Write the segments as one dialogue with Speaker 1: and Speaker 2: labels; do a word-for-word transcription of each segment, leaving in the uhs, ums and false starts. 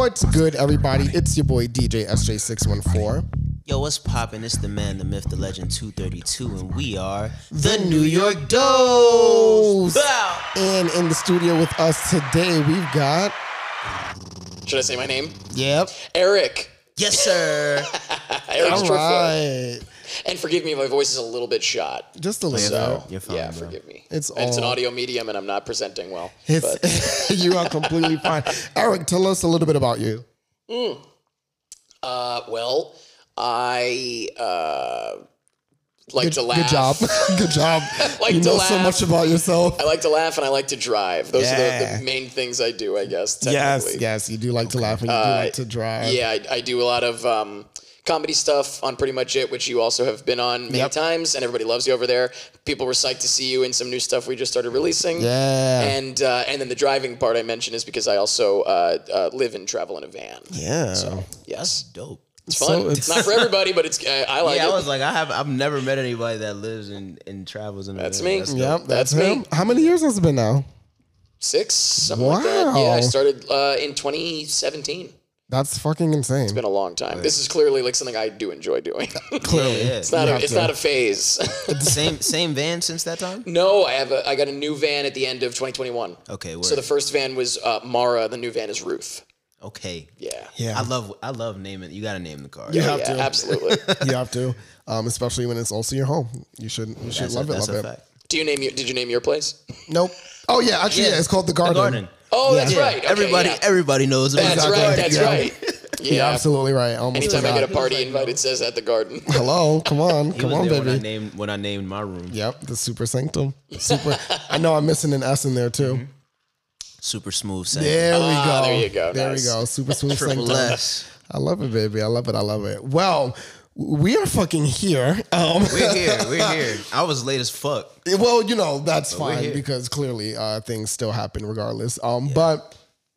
Speaker 1: What's good, everybody? It's your boy D J S J six one four.
Speaker 2: Yo, what's poppin'? It's the man, the myth, the legend, two thirty-two, and we are the New York Dose.
Speaker 1: And in the studio with us today, we've got...
Speaker 3: Should I say my name?
Speaker 1: Yep.
Speaker 3: Eric.
Speaker 2: Yes, sir.
Speaker 3: Eric
Speaker 1: All right.
Speaker 3: And forgive me if my voice is a little bit shot.
Speaker 1: Just a little
Speaker 3: So,
Speaker 1: bit.
Speaker 2: You're fine,
Speaker 3: yeah,
Speaker 2: bro.
Speaker 3: forgive me.
Speaker 1: It's
Speaker 3: And it's an
Speaker 1: all-
Speaker 3: audio medium, and I'm not presenting well. but
Speaker 1: It's, you are completely fine. Eric, tell us a little bit about you.
Speaker 3: uh, well, I uh, like
Speaker 1: Good,
Speaker 3: to laugh.
Speaker 1: good job. Good job.
Speaker 3: Like
Speaker 1: you
Speaker 3: to
Speaker 1: know so
Speaker 3: laugh.
Speaker 1: much about yourself.
Speaker 3: I like to laugh, and I like to drive. Those are
Speaker 1: Yeah.
Speaker 3: the, the main things I do, I guess.
Speaker 1: Yes,
Speaker 3: Technically.
Speaker 1: yes. You do like to laugh and you do like to drive.
Speaker 3: Yeah, I, I do a lot of um, comedy stuff on Pretty Much It, which you also have been on many
Speaker 1: Yep.
Speaker 3: times, and everybody loves you over there. People were psyched to see you in some new stuff we just started releasing.
Speaker 1: Yeah.
Speaker 3: And uh, and then the driving part I mentioned is because I also uh, uh, live and travel in a van.
Speaker 1: Yeah.
Speaker 3: So, yes.
Speaker 2: Dope.
Speaker 3: It's
Speaker 1: So
Speaker 3: fun.
Speaker 1: it's-
Speaker 3: it's not for everybody, but it's uh, I like
Speaker 2: yeah,
Speaker 3: it.
Speaker 2: I was like, I have, I've never met anybody that lives and, and travels in. a
Speaker 3: That's
Speaker 2: van.
Speaker 3: me.
Speaker 2: dope.
Speaker 1: Yep, that's,
Speaker 3: That's me.
Speaker 1: him. How many years has it been now?
Speaker 3: Six, something like that.
Speaker 1: Wow.
Speaker 3: Yeah, I started uh, in twenty seventeen.
Speaker 1: That's fucking insane.
Speaker 3: It's been a long time. This is clearly like something I do enjoy doing.
Speaker 1: Clearly.
Speaker 2: Yeah, yeah.
Speaker 3: It's not
Speaker 1: You
Speaker 3: a,
Speaker 1: have
Speaker 3: it's
Speaker 1: to.
Speaker 3: not a phase.
Speaker 2: same same van since that time.
Speaker 3: No, I have a I got a new van at the end of twenty twenty-one.
Speaker 2: Okay, word.
Speaker 3: So the first van was uh, Mara. The new van is Ruth.
Speaker 2: okay.
Speaker 3: Yeah.
Speaker 1: Yeah.
Speaker 2: I love I love naming. You got to name the car.
Speaker 1: You
Speaker 3: Oh,
Speaker 1: have
Speaker 3: yeah,
Speaker 1: to.
Speaker 3: absolutely.
Speaker 1: You have to, um, especially when it's also your home. You should, you should
Speaker 2: That's
Speaker 1: love
Speaker 2: a,
Speaker 1: it,
Speaker 2: that's
Speaker 1: love
Speaker 2: a
Speaker 1: it.
Speaker 2: fact.
Speaker 3: Do you name your, Did you name your place?
Speaker 1: Nope. Oh yeah, actually, yeah,
Speaker 2: Yeah,
Speaker 1: it's called the Garden.
Speaker 2: The Garden.
Speaker 3: Oh,
Speaker 1: Yeah.
Speaker 3: that's
Speaker 2: Yeah,
Speaker 3: right. Okay,
Speaker 2: everybody
Speaker 3: yeah.
Speaker 2: everybody knows about
Speaker 3: That's
Speaker 2: that.
Speaker 3: right.
Speaker 1: Exactly,
Speaker 3: That's
Speaker 1: yeah.
Speaker 3: right.
Speaker 1: You're
Speaker 3: Yeah.
Speaker 1: absolutely right. I almost
Speaker 3: Anytime I
Speaker 1: forgot.
Speaker 3: get a party invite, it says at the Garden.
Speaker 1: Hello, come on,
Speaker 2: He
Speaker 1: come
Speaker 2: was
Speaker 1: on,
Speaker 2: there when I
Speaker 1: baby.
Speaker 2: named when I named my room.
Speaker 1: Yep, the Super Sanctum. Super. I know I'm missing an S in there too.
Speaker 2: Super smooth. Sanctum.
Speaker 1: There we
Speaker 3: Ah,
Speaker 1: go.
Speaker 3: there you go.
Speaker 1: There
Speaker 3: Nice.
Speaker 1: we go. Super smooth
Speaker 2: Triple
Speaker 1: Sanctum.
Speaker 2: S.
Speaker 1: I love it, baby. I love it. I love it. Well, we are fucking here. Um,
Speaker 2: We're here. We're here. I was late as fuck.
Speaker 1: Well, you know, that's
Speaker 2: we're
Speaker 1: fine
Speaker 2: here.
Speaker 1: because clearly uh, things still happen regardless. Um, But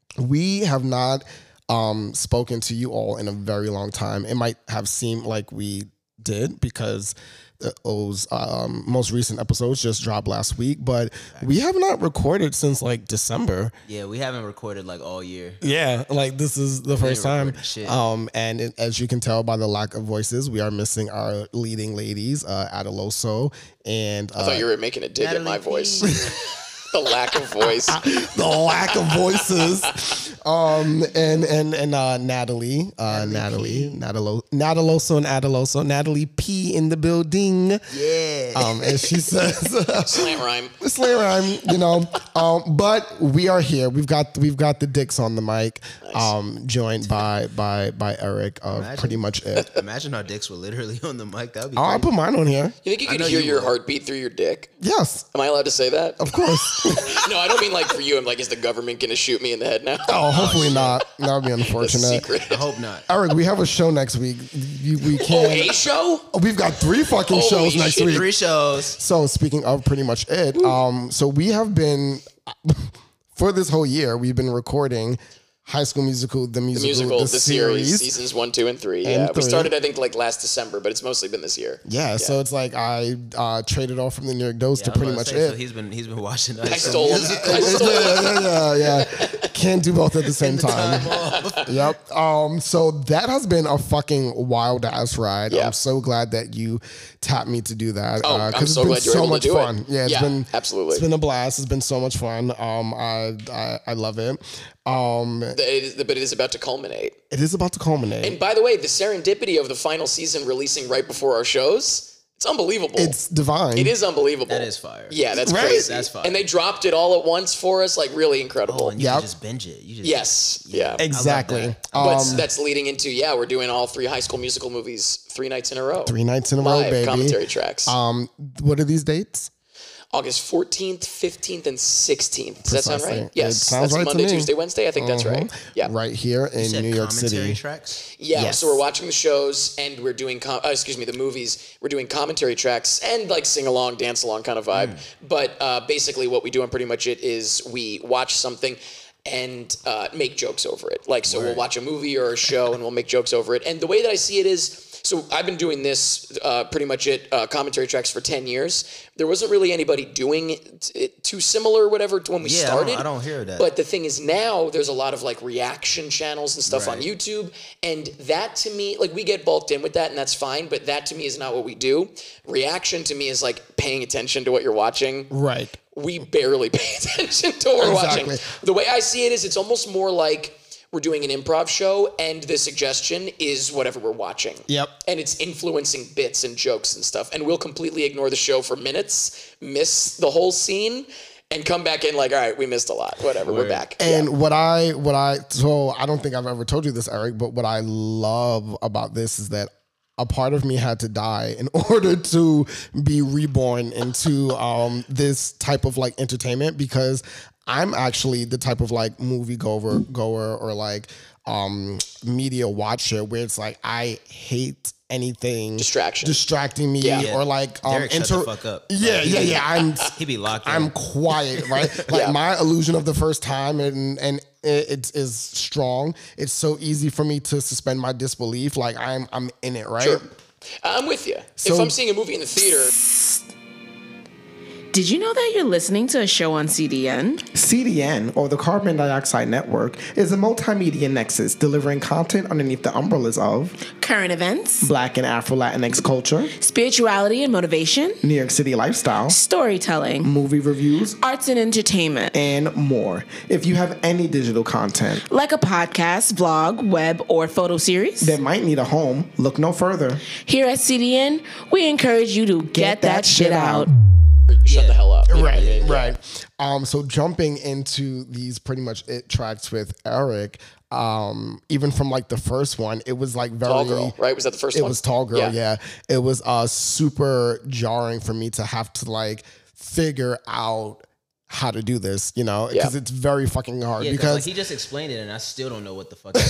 Speaker 1: we have not um, spoken to you all in a very long time. It might have seemed like we did because the, those um, most recent episodes just dropped last week, but we have not recorded since like December.
Speaker 2: Yeah, we haven't recorded like all year.
Speaker 1: Yeah, like this is the first time.
Speaker 2: recorded shit.
Speaker 1: Um, and it, as you can tell by the lack of voices, we are missing our leading ladies, uh, Adeloso and uh,
Speaker 3: I thought you were making a dig at my
Speaker 2: Natalie P.
Speaker 3: voice. The lack of voice.
Speaker 1: the lack of voices. Um, and and and uh, Natalie, uh, Natalie, Natalie, Nataloso and Adeloso, Natalie P in the building.
Speaker 2: Yeah.
Speaker 1: Um, and she says,
Speaker 3: Slant rhyme.
Speaker 1: "Slay rhyme," you know. Um, but we are here. We've got we've got the dicks on the mic. Um, joined by by by Eric of
Speaker 2: Imagine.
Speaker 1: Pretty Much It.
Speaker 2: Imagine our dicks were literally on the mic. That would be
Speaker 1: Oh, I
Speaker 2: crazy.
Speaker 1: put mine on here.
Speaker 3: You think you
Speaker 2: I
Speaker 3: could
Speaker 2: know
Speaker 3: hear
Speaker 2: you
Speaker 3: your
Speaker 2: would.
Speaker 3: heartbeat through your dick?
Speaker 1: Yes,
Speaker 3: Am I allowed to say that?
Speaker 1: of course.
Speaker 3: No, I don't mean like for you. I'm like, is the government going to shoot me in the head now?
Speaker 1: Oh, hopefully not. That would be
Speaker 3: That's a
Speaker 1: unfortunate.
Speaker 3: secret.
Speaker 2: I hope not.
Speaker 1: Eric, we have a show next week. You, we
Speaker 3: Oh,
Speaker 1: can't.
Speaker 3: a show?
Speaker 1: Oh, we've got three fucking
Speaker 3: Holy
Speaker 1: shows next
Speaker 3: shit,
Speaker 1: week.
Speaker 2: Three shows.
Speaker 1: So speaking of Pretty Much It, um, so we have been for this whole year we've been recording High School Musical, the
Speaker 3: The
Speaker 1: musical,
Speaker 3: musical, the, series,
Speaker 1: series.
Speaker 3: seasons one, two, and three.
Speaker 1: And
Speaker 3: yeah,
Speaker 1: three.
Speaker 3: we started I think like last December, but it's mostly been this year.
Speaker 1: Yeah, so it's like I uh, traded off from the New York Dose
Speaker 2: Yeah,
Speaker 1: to
Speaker 2: I was
Speaker 1: Pretty
Speaker 2: about
Speaker 1: Much
Speaker 2: to say,
Speaker 1: It.
Speaker 2: So he's been he's been watching.
Speaker 3: I stole them. I stole them.
Speaker 1: yeah, yeah, yeah, yeah. Can't do both at the same time. Yep. Um. So that has been a fucking wild ass ride.
Speaker 3: Yeah.
Speaker 1: I'm so glad that you tapped me to do that.
Speaker 3: Oh,
Speaker 1: uh,
Speaker 3: I'm
Speaker 1: 'cause
Speaker 3: so
Speaker 1: it's been
Speaker 3: glad you were
Speaker 1: so
Speaker 3: able to
Speaker 1: much
Speaker 3: do it.
Speaker 1: fun. Yeah, it's
Speaker 3: Yeah,
Speaker 1: been
Speaker 3: absolutely.
Speaker 1: It's been a blast. It's been so much fun. Um. I I, I love it. Um.
Speaker 3: It is, but it is about to culminate.
Speaker 1: It is about to culminate.
Speaker 3: And by the way, the serendipity of the final season releasing right before our shows, it's unbelievable.
Speaker 1: It's divine.
Speaker 3: It is unbelievable.
Speaker 2: That is fire.
Speaker 3: Yeah, that's
Speaker 1: Right?
Speaker 3: crazy.
Speaker 2: That's fire.
Speaker 3: And they dropped it all at once for us, like really incredible.
Speaker 2: Oh, and you
Speaker 1: Yep.
Speaker 2: can just binge it. You just
Speaker 3: Yes. Yeah.
Speaker 1: Exactly.
Speaker 2: that.
Speaker 3: But
Speaker 1: Um,
Speaker 3: that's leading into, yeah, we're doing all three High School Musical movies three nights in a row.
Speaker 1: three nights in a row,
Speaker 3: Live
Speaker 1: baby.
Speaker 3: commentary tracks.
Speaker 1: Um. What are these dates?
Speaker 3: August fourteenth, fifteenth, and sixteenth. Does that sound
Speaker 1: Precisely.
Speaker 3: right?
Speaker 1: It
Speaker 3: Yes.
Speaker 1: sounds
Speaker 3: that's
Speaker 1: right to
Speaker 3: Monday,
Speaker 1: me.
Speaker 3: Tuesday, Wednesday. I think that's right. Yeah.
Speaker 1: Right here in
Speaker 2: You said
Speaker 1: New York
Speaker 2: commentary
Speaker 1: City.
Speaker 2: tracks.
Speaker 3: Yeah,
Speaker 1: Yes.
Speaker 3: so we're watching the shows and we're doing, com- uh, excuse me, the movies. We're doing commentary tracks and like sing along, dance along kind of vibe. But uh, basically, what we do on Pretty Much It is we watch something and uh, make jokes over it. Like, so we'll watch a movie or a show and we'll make jokes over it. And the way that I see it is, So I've been doing this uh, pretty much at uh, commentary tracks for ten years. There wasn't really anybody doing it, it too similar or whatever to when we
Speaker 2: Yeah, I
Speaker 3: started.
Speaker 2: don't- I don't hear that.
Speaker 3: But the thing is now there's a lot of like reaction channels and stuff on
Speaker 2: Right.
Speaker 3: YouTube. And that to me, like we get bulked in with that and that's fine. But that to me is not what we do. Reaction to me is like paying attention to what you're watching.
Speaker 1: Right.
Speaker 3: We barely pay attention to what we're
Speaker 1: Exactly.
Speaker 3: watching. The way I see it is it's almost more like we're doing an improv show and the suggestion is whatever we're watching.
Speaker 1: Yep.
Speaker 3: And it's influencing bits and jokes and stuff. And we'll completely ignore the show for minutes, miss the whole scene, and come back in like, all right, we missed a lot. Whatever, we're
Speaker 2: Word.
Speaker 3: back.
Speaker 1: And
Speaker 3: Yeah.
Speaker 1: what I what I so I don't think I've ever told you this, Eric, but what I love about this is that a part of me had to die in order to be reborn into um, this type of like entertainment, because I'm actually the type of like movie goer goer or like um, media watcher where it's like I hate anything
Speaker 3: Distraction.
Speaker 1: distracting me
Speaker 3: Yeah.
Speaker 1: or like um,
Speaker 2: Derek, shut the fuck up.
Speaker 1: Yeah,
Speaker 2: Like,
Speaker 1: yeah,
Speaker 2: he-
Speaker 1: yeah. I'm
Speaker 2: He be locked
Speaker 1: I'm
Speaker 2: in.
Speaker 1: quiet, right? Like
Speaker 3: Yeah.
Speaker 1: my illusion of the first time and and it, it is strong. It's so easy for me to suspend my disbelief. Like I'm I'm in it, right?
Speaker 3: Sure. I'm with you. if
Speaker 1: So-
Speaker 3: I'm seeing a movie in the theater,
Speaker 4: Did you know that you're listening to a show on C D N?
Speaker 5: C D N, or the Carbon Dioxide Network, is a multimedia nexus delivering content underneath the umbrellas of
Speaker 4: Current events,
Speaker 5: Black and Afro Latinx culture,
Speaker 4: spirituality and motivation,
Speaker 5: New York City lifestyle,
Speaker 4: storytelling,
Speaker 5: movie reviews,
Speaker 4: arts and entertainment.
Speaker 5: and more. If you have any digital content
Speaker 4: Like a podcast, vlog, web, or photo series.
Speaker 5: that might need a home, look no further.
Speaker 4: Here at C D N, we encourage you to get, that, shit out.
Speaker 3: shut the hell up. You know what I
Speaker 1: Right,
Speaker 3: mean?
Speaker 1: right. Um, so jumping into these pretty much it tracks with Eric, um, even from like the first one, it was like very
Speaker 3: Tall Girl, right? Was that the first
Speaker 1: It
Speaker 3: one?
Speaker 1: was Tall Girl,
Speaker 3: Yeah.
Speaker 1: yeah. It was uh super jarring for me to have to like figure out how to do this, you know, because
Speaker 3: Yeah.
Speaker 1: it's very fucking hard.
Speaker 2: Yeah,
Speaker 1: because
Speaker 2: like he just explained it, and I still don't know what the fuck.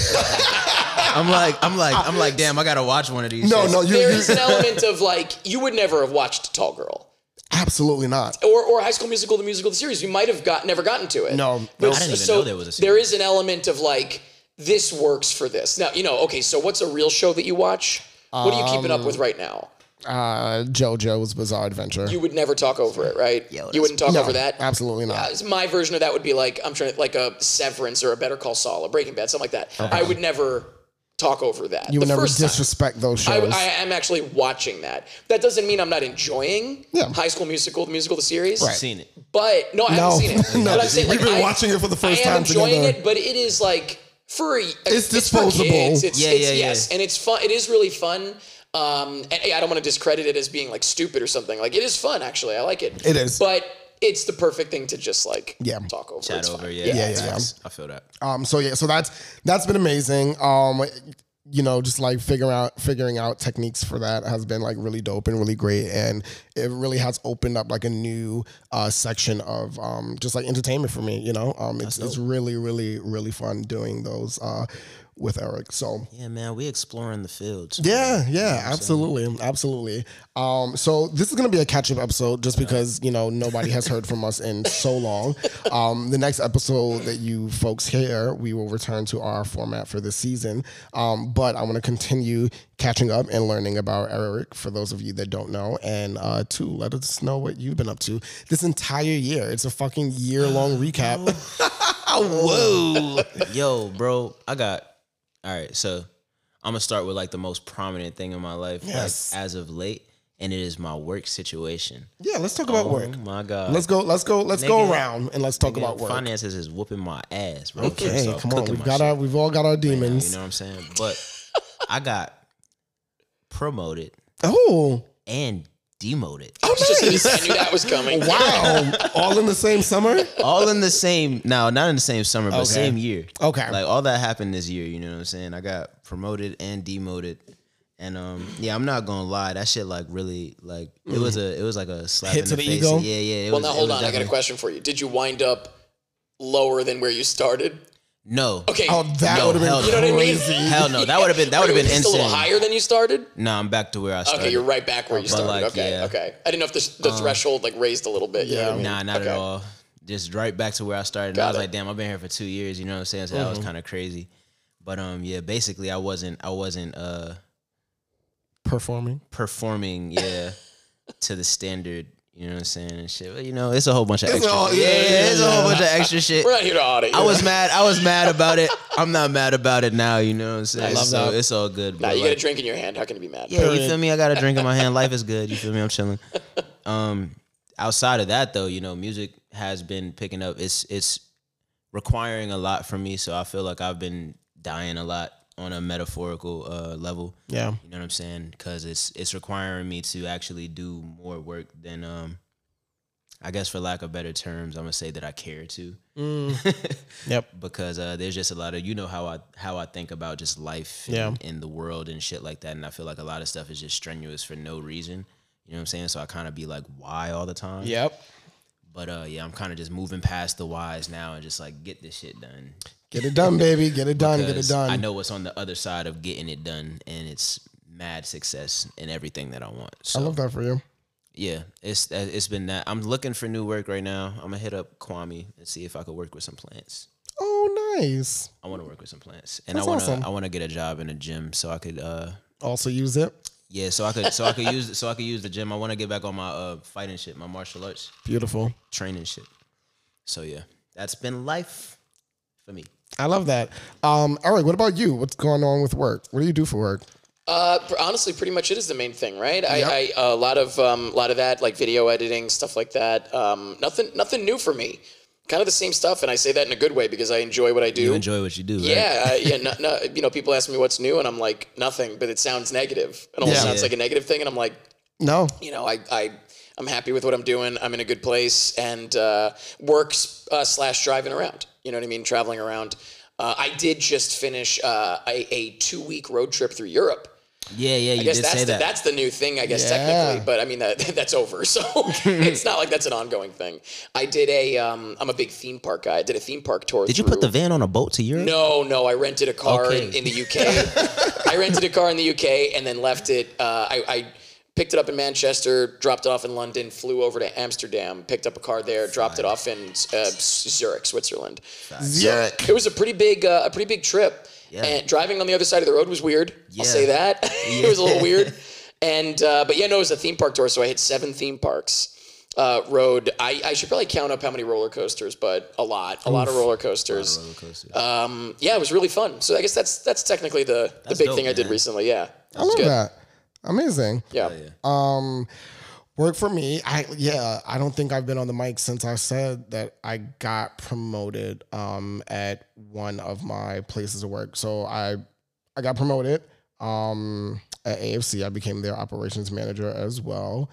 Speaker 2: I'm like, I'm like, I'm like, damn, I gotta watch one of these.
Speaker 1: no,
Speaker 2: shits.
Speaker 1: no, you,
Speaker 3: There
Speaker 1: you
Speaker 3: is an element of like, you would never have watched Tall Girl.
Speaker 1: absolutely not.
Speaker 3: Or, or High School Musical, the musical, the series. You might have got never gotten to it.
Speaker 1: No,
Speaker 3: But
Speaker 1: no.
Speaker 2: I didn't even
Speaker 3: so
Speaker 2: know there was a series.
Speaker 3: there is an element of like, this works for this. Now, you know, okay, so what's a real show that you watch? What are you keeping up with right now?
Speaker 1: Uh, JoJo's Bizarre Adventure.
Speaker 3: You would never talk over it, right?
Speaker 2: Yo,
Speaker 3: you
Speaker 2: that's-
Speaker 3: wouldn't talk
Speaker 1: No,
Speaker 3: over that?
Speaker 1: absolutely not.
Speaker 3: Uh, my version of that would be like, I'm trying to, like a Severance or a Better Call Saul, a Breaking Bad, something like that. I would never talk over that.
Speaker 1: you would
Speaker 3: The
Speaker 1: never
Speaker 3: first time.
Speaker 1: disrespect those
Speaker 3: I,
Speaker 1: shows.
Speaker 3: I am actually watching that. That doesn't mean I'm not enjoying
Speaker 1: Yeah.
Speaker 3: High School Musical, the musical, the series.
Speaker 1: Right.
Speaker 2: Seen it.
Speaker 3: But no, I
Speaker 1: No.
Speaker 3: haven't seen it.
Speaker 1: No.
Speaker 3: But I'm saying,
Speaker 1: We've
Speaker 3: like,
Speaker 1: been
Speaker 3: I-
Speaker 1: watching it for the first
Speaker 3: I am
Speaker 1: time
Speaker 3: enjoying
Speaker 1: together.
Speaker 3: it, but it is like for it's,
Speaker 1: disposable.
Speaker 3: for kids. It's,
Speaker 2: Yeah,
Speaker 3: it's,
Speaker 2: yeah, yeah.
Speaker 3: yes, and it's fun. It is really fun. Um, and hey, I don't want to discredit it as being like stupid or something. Like it is fun, actually. I like it.
Speaker 1: It is.
Speaker 3: but it's the perfect thing to just like
Speaker 1: Yeah.
Speaker 3: talk over.
Speaker 2: Chat
Speaker 3: It's
Speaker 2: over,
Speaker 3: fine.
Speaker 2: yeah,
Speaker 1: Yeah,
Speaker 2: yeah,
Speaker 1: yeah, yeah.
Speaker 2: I feel that.
Speaker 1: Um, so yeah, so that's that's been amazing. Um, you know, just like figuring out figuring out techniques for that has been like really dope and really great, and it really has opened up like a new uh, section of um, just like entertainment for me. You know, um, it's it's really really really fun doing those uh, with Eric. So
Speaker 2: Yeah, man, we exploring the fields.
Speaker 1: yeah, yeah, absolutely, absolutely. Um, so this is gonna be a catch-up episode, just because you know nobody has heard from us in so long. Um, the next episode that you folks hear, we will return to our format for this season. Um, but I want to continue catching up and learning about Eric for those of you that don't know, and uh, two, let us know what you've been up to this entire year. It's a fucking year-long recap. Whoa.
Speaker 2: Yo, bro, I got. All right, so I'm gonna start with like the most prominent thing in my life,
Speaker 1: Yes.
Speaker 2: like as of late, and it is my work situation.
Speaker 1: Yeah, let's talk about
Speaker 2: Oh
Speaker 1: work.
Speaker 2: my god.
Speaker 1: Let's go. Let's go. Let's go
Speaker 2: Nigga.
Speaker 1: around and let's talk
Speaker 2: Nigga,
Speaker 1: about work.
Speaker 2: Finances is whooping my ass, bro.
Speaker 1: Okay,
Speaker 2: So I'm
Speaker 1: come on.
Speaker 2: cooking
Speaker 1: We've
Speaker 2: my
Speaker 1: got
Speaker 2: shit
Speaker 1: our. We've all got our
Speaker 2: right now,
Speaker 1: demons.
Speaker 2: you know what I'm saying? But I got promoted
Speaker 1: Oh,
Speaker 2: and demoted.
Speaker 3: I was just gonna say, I knew that was coming.
Speaker 1: wow! All in the same summer.
Speaker 2: All in the same, no, not in the same summer, but
Speaker 1: Okay.
Speaker 2: same year.
Speaker 1: Okay.
Speaker 2: Like all that happened this year, you know what I'm saying? I got promoted and demoted. And um, yeah, I'm not gonna lie, that shit like really like it was a it was like a slap
Speaker 1: Hit
Speaker 2: in
Speaker 1: to
Speaker 2: the,
Speaker 1: the
Speaker 2: face.
Speaker 1: ego?
Speaker 2: Yeah, yeah. It
Speaker 3: Well,
Speaker 2: was,
Speaker 3: now
Speaker 2: it
Speaker 3: hold
Speaker 2: was
Speaker 3: on. I got a
Speaker 2: definitely-
Speaker 3: question for you. Did you wind up lower than where you started?
Speaker 2: No.
Speaker 3: Okay.
Speaker 1: Oh, that
Speaker 2: No,
Speaker 1: would have
Speaker 2: hell
Speaker 1: been
Speaker 2: no.
Speaker 3: You know what I mean?
Speaker 1: crazy.
Speaker 2: Hell no, that would have been that would have
Speaker 3: Are you
Speaker 2: been
Speaker 3: just
Speaker 2: insane.
Speaker 3: a little higher than you started?
Speaker 2: No, I'm back to where I started.
Speaker 3: Okay, you're right back where you
Speaker 2: But,
Speaker 3: started.
Speaker 2: like,
Speaker 3: okay,
Speaker 2: yeah.
Speaker 3: okay. I didn't know if the, the threshold like raised a little bit. You know what I mean?
Speaker 2: Nah, not
Speaker 3: Okay.
Speaker 2: at all. Just right back to where I started. And
Speaker 3: Got
Speaker 2: I was
Speaker 3: it.
Speaker 2: like, damn, I've been here for two years. You know what I'm saying? So that was
Speaker 1: Mm-hmm.
Speaker 2: kind of crazy. But um, yeah, basically, I wasn't, I wasn't, uh,
Speaker 1: Performing.
Speaker 2: performing, yeah, to the standard. You know what I'm saying and shit. But, you know, it's a whole bunch of
Speaker 1: It's
Speaker 2: extra.
Speaker 1: all-
Speaker 2: shit.
Speaker 1: yeah,
Speaker 2: Yeah,
Speaker 1: yeah,
Speaker 2: it's a whole bunch of extra shit.
Speaker 3: We're not here to audit.
Speaker 2: I
Speaker 3: you.
Speaker 2: was mad. I was mad about it. I'm not mad about it now. You know what I'm saying?
Speaker 1: I love
Speaker 2: so
Speaker 1: that.
Speaker 2: it's all good.
Speaker 3: Nah,
Speaker 2: but
Speaker 3: you
Speaker 2: like,
Speaker 3: got a drink in your hand. How can you be mad?
Speaker 2: yeah, you
Speaker 1: Period.
Speaker 2: feel me? I got a drink in my hand. Life is good. You feel me? I'm chilling. Um, outside of that, though, you know, music has been picking up. It's it's requiring a lot from me. So I feel like I've been dying a lot on a metaphorical uh, level.
Speaker 1: Yeah.
Speaker 2: You know what I'm saying? Because it's it's requiring me to actually do more work than um, I guess for lack of better terms, I'm gonna say that I care to.
Speaker 1: Yep.
Speaker 2: Because uh, there's just a lot of, you know how I how I think about just life and,
Speaker 1: Yeah.
Speaker 2: and the world and shit like that, and I feel like a lot of stuff is just strenuous for no reason. You know what I'm saying? So I kind of be like, why all the time?
Speaker 1: Yep.
Speaker 2: But uh, yeah, I'm kind of just moving past the whys now and just like get this shit done.
Speaker 1: Get it done, baby. Get it done. Get it
Speaker 2: Because
Speaker 1: done.
Speaker 2: I know what's on the other side of getting it done, and it's mad success in everything that I want. So
Speaker 1: I love that for you.
Speaker 2: yeah, it's it's been that. I'm looking for new work right now. I'm gonna hit up Kwame and see if I could work with some plants.
Speaker 1: Oh, nice.
Speaker 2: I want to work with some plants, and
Speaker 1: That's
Speaker 2: I want to
Speaker 1: awesome.
Speaker 2: I want to get a job in a gym so I could uh
Speaker 1: Also use it.
Speaker 2: yeah so I could so I could use so I could use the gym. I want to get back on my uh fighting shit, my martial arts
Speaker 1: Beautiful.
Speaker 2: training shit. So yeah, that's been life for me.
Speaker 1: I love that. Um, Eric, what about you? What's going on with work? What do you do for work?
Speaker 3: Uh, pr- honestly, pretty much it is the main thing, right? I,
Speaker 1: Yep.
Speaker 3: I a lot of um, lot of that, like video editing, stuff like that. Um, nothing, nothing new for me. Kind of the same stuff, and I say that in a good way because I enjoy what I do.
Speaker 2: You enjoy what you do, right?
Speaker 3: Yeah, uh, yeah. No, no, you know, people ask me what's new, and I'm like nothing, but it sounds negative. It almost
Speaker 1: Yeah.
Speaker 3: sounds
Speaker 2: Yeah.
Speaker 3: like a negative thing, and I'm like,
Speaker 1: No.
Speaker 3: you know, I, I, I'm happy with what I'm doing. I'm in a good place, and uh, work uh, slash driving around. You know what I mean? Traveling around. Uh, I did just finish uh, a, a two week road trip through Europe.
Speaker 2: Yeah, yeah. You
Speaker 3: I guess
Speaker 2: did
Speaker 3: that's
Speaker 2: say
Speaker 3: the,
Speaker 2: that.
Speaker 3: that's the new thing, I guess
Speaker 1: Yeah.
Speaker 3: technically, but I mean that that's over, so it's not like that's an ongoing thing. I did a, um, I'm a big theme park guy. I did a theme park tour.
Speaker 2: Did you put the
Speaker 3: through-
Speaker 2: van on a boat to Europe?
Speaker 3: No, no. I rented a car
Speaker 2: Okay.
Speaker 3: in, in the U K. I rented a car in the U K and then left it. Uh, I, I picked it up in Manchester, dropped it off in London, flew over to Amsterdam, picked up a car there, dropped it off in uh, Zurich, Switzerland.
Speaker 1: Zurich.
Speaker 3: It was a pretty big, uh, a pretty big trip.
Speaker 2: Yeah.
Speaker 3: And driving on the other side of the road was weird.
Speaker 2: Yeah.
Speaker 3: I'll say that. It was a little weird. And uh, but yeah, no, it was a theme park tour, so I hit seven theme parks. Uh, rode. I, I should probably count up how many roller coasters, but a lot, a lot of roller coasters.
Speaker 2: Roller coasters.
Speaker 3: Um, yeah, it was really fun. So I guess that's that's technically the, the
Speaker 2: That's
Speaker 3: big
Speaker 2: dope,
Speaker 3: thing I did
Speaker 2: man.
Speaker 3: recently. Yeah,
Speaker 1: I love
Speaker 3: good.
Speaker 1: that. Amazing.
Speaker 3: Yeah.
Speaker 1: Um, work for me. I yeah. I don't think I've been on the mic since I said that I got promoted um, at one of my places of work. So I I got promoted um, at A F C. I became their operations manager as well.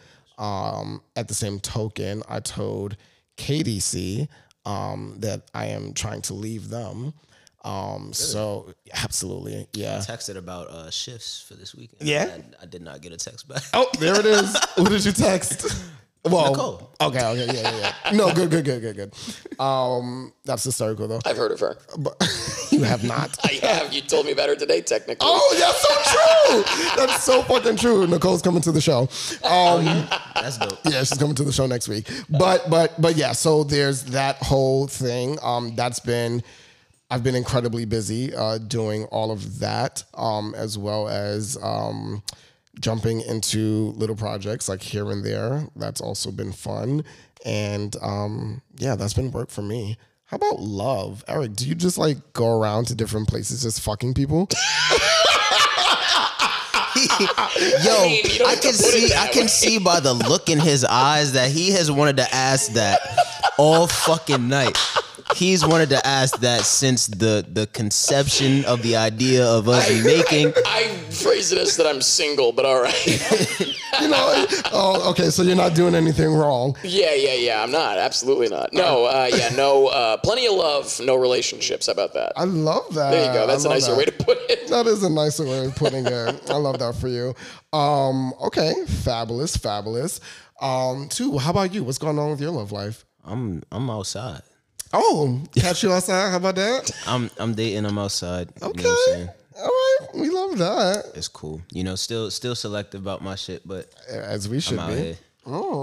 Speaker 1: Um, at the same token, I told K D C um, that I am trying to leave them. Um, so absolutely, yeah.
Speaker 2: Texted about uh, shifts for this weekend.
Speaker 1: Yeah?
Speaker 2: I, I did not get a text back.
Speaker 1: Oh, there it is. Who did you text? Well,
Speaker 2: Nicole.
Speaker 1: okay, okay, yeah, yeah, yeah. No, good, good, good, good, good. Um, that's hysterical though.
Speaker 3: I've heard of her.
Speaker 1: But you have not.
Speaker 3: I have. You told me about her today, technically.
Speaker 1: Oh, that's so true. That's so fucking true. Nicole's coming to the show. Um,
Speaker 2: That's dope.
Speaker 1: yeah, she's coming to the show next week. But but but yeah, so there's that whole thing. Um, that's been I've been incredibly busy uh, doing all of that, um, as well as um, jumping into little projects like here and there. That's also been fun, and um, yeah, that's been work for me. How about love, Eric? Do you just like go around to different places just fucking people?
Speaker 2: Yo,
Speaker 3: mean, you don't
Speaker 2: I
Speaker 3: have to
Speaker 2: can
Speaker 3: put it
Speaker 2: see,
Speaker 3: that
Speaker 2: I can
Speaker 3: way.
Speaker 2: see by the look in his eyes that he has wanted to ask that all fucking night. He's wanted to ask that since the the conception of the idea of us making.
Speaker 3: I phrase it as that I'm single, but all right.
Speaker 1: You know, oh, okay, so you're not doing anything wrong.
Speaker 3: yeah, yeah, yeah. I'm not. Absolutely not. No. Uh, yeah. No. Uh, plenty of love. No relationships. How about that?
Speaker 1: I love that.
Speaker 3: There you go. That's
Speaker 1: I
Speaker 3: a
Speaker 1: love
Speaker 3: nicer
Speaker 1: that.
Speaker 3: way to put it.
Speaker 1: That is a nicer way of putting it. I love that for you. Um, okay, fabulous, fabulous. Um, two, how about you? What's going on with your love life?
Speaker 2: I'm I'm outside.
Speaker 1: Oh, catch you outside. How about that?
Speaker 2: I'm I'm dating. I'm outside. You
Speaker 1: Okay.
Speaker 2: know what I'm saying?
Speaker 1: All right, we love that.
Speaker 2: It's cool. You know, still still selective about my shit, but
Speaker 1: As we should
Speaker 2: I'm out
Speaker 1: be.
Speaker 2: here.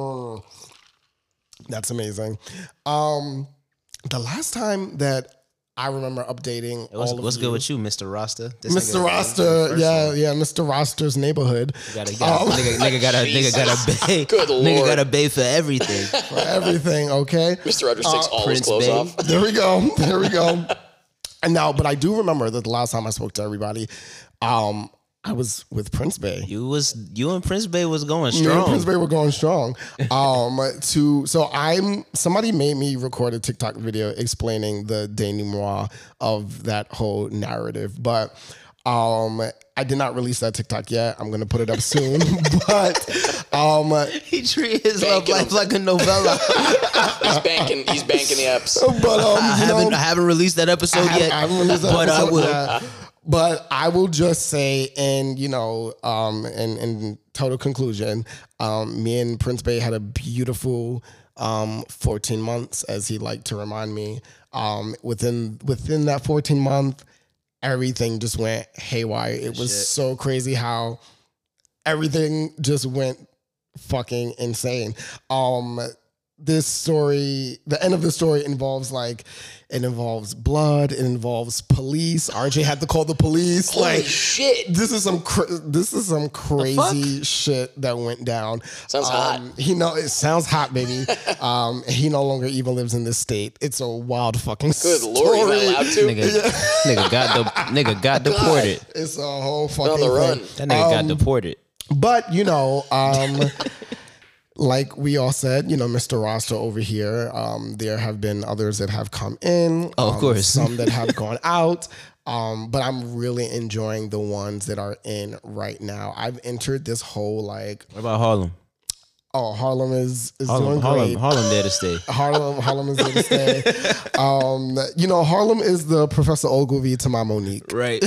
Speaker 1: Oh, that's amazing. Um, the last time that I remember updating
Speaker 2: What's,
Speaker 1: all of
Speaker 2: what's
Speaker 1: you.
Speaker 2: good with you, Mister Rasta? This
Speaker 1: Mister
Speaker 2: nigga-
Speaker 1: Roster,
Speaker 2: first
Speaker 1: yeah,
Speaker 2: one.
Speaker 1: yeah, Mister Roster's neighborhood.
Speaker 2: Gotta, gotta,
Speaker 1: Um,
Speaker 2: nigga, nigga got a nigga got a bay.
Speaker 3: Good
Speaker 2: Nigga
Speaker 3: Lord.
Speaker 2: got a bay for everything.
Speaker 1: for everything, okay?
Speaker 3: Mister Rogers takes all his
Speaker 2: Prince
Speaker 3: clothes
Speaker 2: Bay.
Speaker 3: off.
Speaker 1: There we go. There we go. And now, but I do remember that the last time I spoke to everybody, um, I was with Prince Bay.
Speaker 2: You was you and Prince Bay was going
Speaker 1: Me and
Speaker 2: strong.
Speaker 1: Prince Bay were going strong. Um, to so I'm somebody made me record a TikTok video explaining the denouement of that whole narrative, but um, I did not release that TikTok yet. I'm gonna put it up soon, but um,
Speaker 2: He treated his love
Speaker 3: Banking
Speaker 2: life
Speaker 3: him.
Speaker 2: like a novella.
Speaker 3: He's banking. He's banking the apps.
Speaker 1: but um,
Speaker 2: I
Speaker 1: you
Speaker 2: haven't
Speaker 1: know,
Speaker 2: I haven't released that episode
Speaker 1: I haven't-
Speaker 2: yet.
Speaker 1: I haven't released that
Speaker 2: but I
Speaker 1: episode
Speaker 2: will.
Speaker 1: yet. But I will just say, in you know, um, in, in total conclusion, um, me and Prince Bay had a beautiful um, fourteen months, as he liked to remind me. Um, within within that fourteen month, everything just went haywire. It was
Speaker 2: Shit.
Speaker 1: so crazy how everything just went fucking insane. Um, this story, the end of the story involves like, it involves blood, it involves police. R J had to call the police.
Speaker 3: Holy
Speaker 1: like
Speaker 3: shit.
Speaker 1: this is some cra- this is some crazy shit that went down.
Speaker 3: Sounds
Speaker 1: um,
Speaker 3: hot.
Speaker 1: He know it sounds hot, baby. um, he no longer even lives in this state. It's a wild fucking
Speaker 3: Good
Speaker 1: story.
Speaker 3: Lord, you're not allowed to?
Speaker 2: Nigga, nigga got the nigga got deported.
Speaker 1: It's a whole fucking
Speaker 3: On the run.
Speaker 1: thing.
Speaker 2: That nigga
Speaker 1: Um,
Speaker 2: got deported.
Speaker 1: But you know, um, like we all said, you know, Mister Roster over here. Um, there have been others that have come in.
Speaker 2: Oh, of
Speaker 1: um,
Speaker 2: course.
Speaker 1: some that have gone out. Um, but I'm really enjoying the ones that are in right now. I've entered this whole like,
Speaker 2: What about Harlem?
Speaker 1: oh, Harlem is is
Speaker 2: Harlem,
Speaker 1: doing
Speaker 2: Harlem,
Speaker 1: great.
Speaker 2: Harlem there to stay.
Speaker 1: Harlem, Harlem is here to stay. Um, you know, Harlem is the Professor Ogilvy to my Monique.
Speaker 2: Right.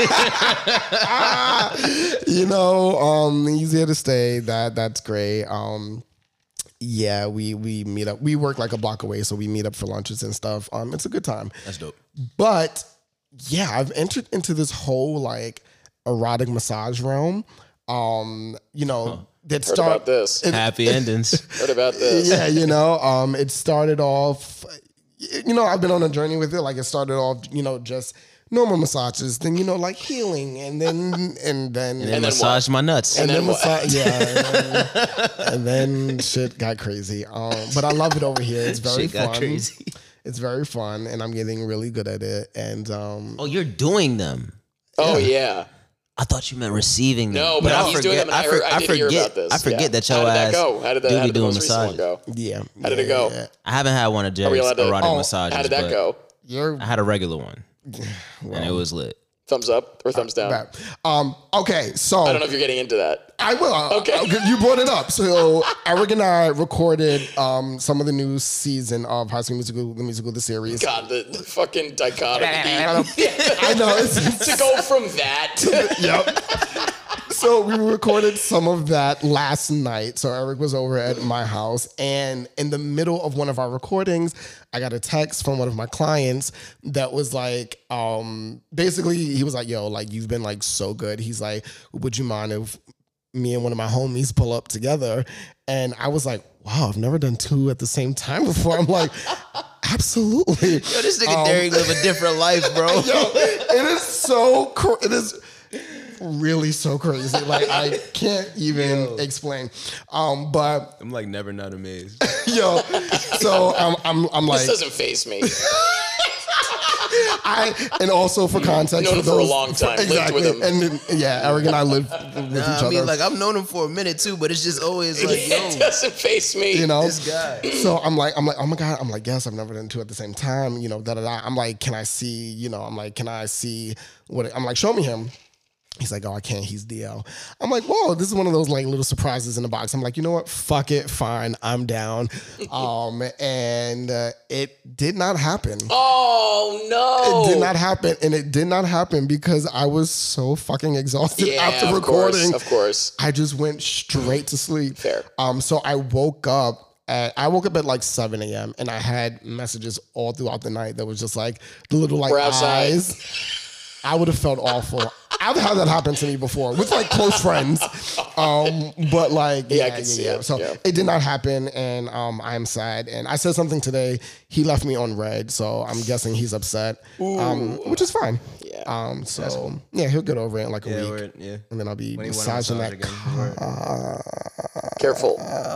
Speaker 1: You know, um, he's here to stay. That that's great. Um, yeah, we we meet up. We work like a block away, so we meet up for lunches and stuff. Um, it's a good time.
Speaker 2: That's dope.
Speaker 1: But yeah, I've entered into this whole like erotic massage realm. Um, you know, that
Speaker 3: Heard
Speaker 1: start
Speaker 3: about this.
Speaker 2: Happy endings.
Speaker 3: Heard about this.
Speaker 1: yeah, you know, um, it started off. You know, I've been on a journey with it. Like it started off, you know, just normal massages, then you know, like healing, and then and then
Speaker 2: And,
Speaker 3: then
Speaker 2: massage my nuts.
Speaker 1: and then,
Speaker 3: then what?
Speaker 1: massage, yeah, and then, and then shit got crazy. Um, but I love it over here. It's very
Speaker 2: Shit got
Speaker 1: fun.
Speaker 2: crazy.
Speaker 1: It's very fun, and I'm getting really good at it. And um,
Speaker 2: Oh, you're doing them.
Speaker 3: Oh, yeah.
Speaker 2: I thought you meant receiving them.
Speaker 3: No, but he's doing them, and I heard- I did hear about this.
Speaker 2: I forget
Speaker 3: Yeah.
Speaker 2: that your
Speaker 3: How did that
Speaker 2: ass
Speaker 3: go? How did that-
Speaker 2: do
Speaker 3: how
Speaker 2: be
Speaker 3: did the
Speaker 2: doing
Speaker 3: most recent one
Speaker 2: massages.
Speaker 3: go?
Speaker 1: yeah,
Speaker 3: How did it
Speaker 1: yeah,
Speaker 3: go?
Speaker 1: yeah.
Speaker 2: I haven't had one of
Speaker 3: we
Speaker 2: Jerry's
Speaker 3: allowed to-
Speaker 2: erotic
Speaker 1: Oh,
Speaker 2: massages.
Speaker 3: How did that
Speaker 2: but
Speaker 3: go?
Speaker 1: You're
Speaker 2: I had a regular one, and it was lit.
Speaker 3: Thumbs up or thumbs down?
Speaker 1: bad. Um, okay, so
Speaker 3: I don't know if you're getting into that.
Speaker 1: I will.
Speaker 3: Okay.
Speaker 1: Okay. You brought it up. So Eric and I recorded um, some of the new season of High School Musical, the musical, the series.
Speaker 3: God, the, the fucking dichotomy.
Speaker 1: I know. It's,
Speaker 3: To go from that.
Speaker 1: yep. So we recorded some of that last night. So Eric was over at my house, and in the middle of one of our recordings, I got a text from one of my clients that was like, um, basically, he was like, "Yo, like you've been like so good." He's like, "Would you mind if me and one of my homies pull up together?" And I was like, "Wow, I've never done two at the same time before." I'm like, "Absolutely."
Speaker 2: Yo, this nigga Derek live a different life, bro.
Speaker 1: Yo, it is so cr- it is really so crazy. Like I can't even explain. Um, but
Speaker 2: I'm like never not amazed.
Speaker 1: yo, so I'm I'm I'm like
Speaker 3: This doesn't face me.
Speaker 1: I and also for context,
Speaker 3: Known
Speaker 1: for
Speaker 3: him for a
Speaker 1: those,
Speaker 3: long time, lived
Speaker 1: exactly,
Speaker 3: with him.
Speaker 1: and then, yeah, Eric and I live with
Speaker 2: Nah,
Speaker 1: each
Speaker 2: I mean,
Speaker 1: other.
Speaker 2: like I've known him for a minute too, but it's just always like, yo,
Speaker 3: It doesn't face me.
Speaker 1: you know,
Speaker 2: this guy.
Speaker 1: So I'm like, I'm like, oh my god, I'm like, yes, I've never done two at the same time, you know, da da da. I'm like, can I see, you know, I'm like, can I see what? It, I'm like, show me him. He's like, oh, I can't. He's D L. I'm like, whoa, this is one of those like little surprises in the box. I'm like, you know what? Fuck it, fine, I'm down. Um, and uh, it did not happen.
Speaker 3: Oh no!
Speaker 1: It did not happen, and it did not happen because I was so fucking exhausted
Speaker 3: Yeah,
Speaker 1: after
Speaker 3: of
Speaker 1: recording.
Speaker 3: course, of course.
Speaker 1: I just went straight to sleep.
Speaker 3: Fair.
Speaker 1: Um, so I woke up. At, I woke up at like seven a.m. and I had messages all throughout the night that was just like the little like
Speaker 3: We're outside.
Speaker 1: eyes. I would have felt awful. I've had that happen to me before with like close friends. Um, but like,
Speaker 3: Yeah,
Speaker 1: yeah,
Speaker 3: I can
Speaker 1: yeah,
Speaker 3: see
Speaker 1: yeah.
Speaker 3: it.
Speaker 1: So
Speaker 3: Yeah.
Speaker 1: it did not happen, and um, I'm sad. And I said something today. He left me on red, so I'm guessing he's upset, um, which is fine.
Speaker 3: Yeah.
Speaker 1: Um, so yeah, he'll get over it in like a
Speaker 2: Yeah,
Speaker 1: week,
Speaker 2: we're, yeah.
Speaker 1: and then I'll be
Speaker 2: When he went on
Speaker 1: massaging
Speaker 2: massage
Speaker 1: that.
Speaker 2: again.
Speaker 3: Careful.